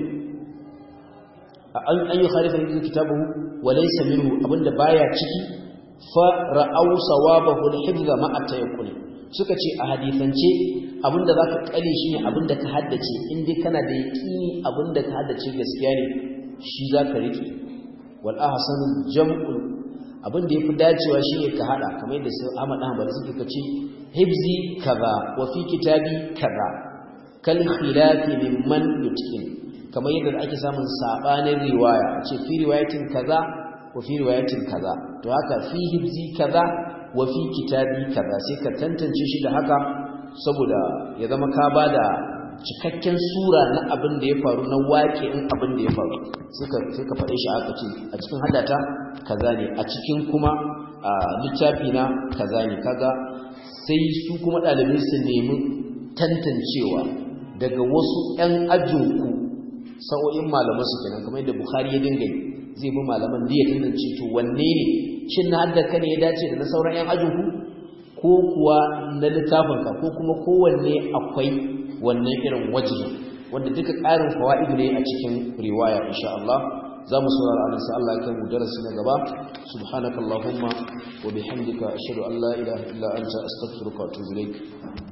an yi khalifa ne kitabuhu walaysa minhu abinda baya ciki fa ra'aw sawabahu al-hifza ma'a tayakkul suka ce a hadisance abinda zaka kale shi ne abinda ka haddace in dai kana da yaqini abinda ka haddace gaskiya ne shi zaka rike wal ahsanu jam'u abinda yafi dacewa shine ka hada kamar yadda sai Ahmad Hanbali suke kace hifzi kaza wa fi kitabi kaza kal khilafi mimman yutqin kamar yadda ake samun sabanin riwaya ce fi riwayatin kaza wa fi riwayatin kaza to haka fi hibzi kaza wa fi kitabi kaza sai ka tantance shi da haka saboda ya zama ka bada cikakken sura na abin da ya faru na waƙin abin da ya faru sai ka faɗe shi aka ce a cikin haddata kaza ne a cikin kuma littafi na kaza ne kaga sai su kuma ɗalibai su nemi tantancewa daga wasu 'yan ajinku sa'o'in malaman su kenan kamar yadda Bukhari ya dinga zai bi malaman da ya tantance to wanne ne shin na haddaka ne ya dace da na sauran 'yan ajinku ko kuwa na littafin ka ko kuma kowanne akwai wannan irin wajibi wanda duka ƙarin fawaid ne a cikin riwaya insha Allah za mu saurara anan sai Allah ya kai mu darasi na gaba subhanakallahumma wa bihamdika ashhadu an la ilaha illa anta astaghfiruka wa atubu ilaik